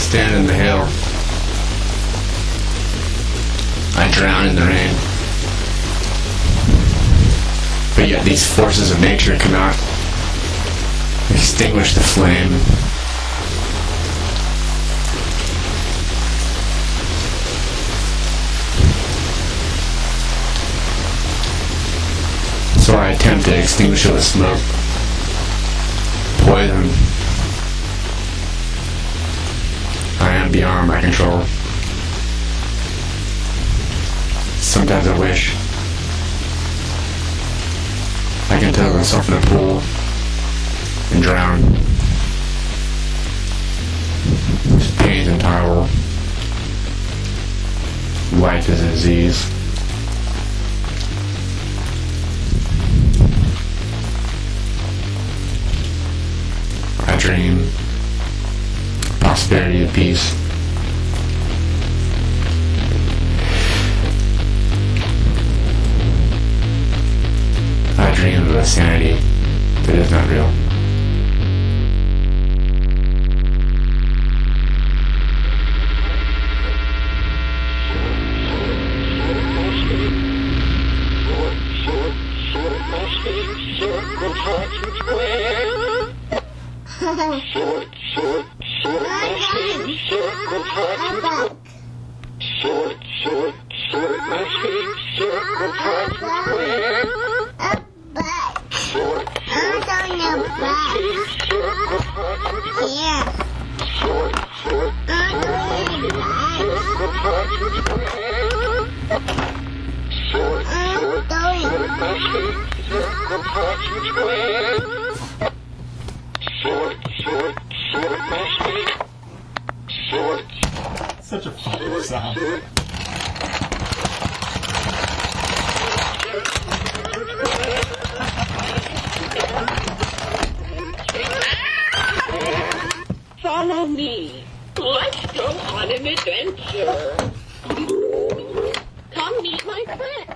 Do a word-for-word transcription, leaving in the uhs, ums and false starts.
stand in the hail. I drown in the rain. But yet these forces of nature cannot extinguish the flame. So I attempt to extinguish it with smoke, poison. I am beyond my control. Sometimes I wish I can throw myself in a pool and drown. Pain is intolerable. Life is a disease. I dream prosperity and peace. I dream of a sanity that is not real. Sword, sword, sword, my speed, circle, touch, sword, sword, sword, my speed, circle, touch, square. Sword, sword, sword, my speed, circle, touch, square. Sword, sword, sword, my speed, circle, touch, square. Sword, sword, sword, my speed, circle, touch, square. Sword, sword, sword, my speed. Sword. Such a fucking sound. Follow me. Let's go on an adventure. Come meet my friend.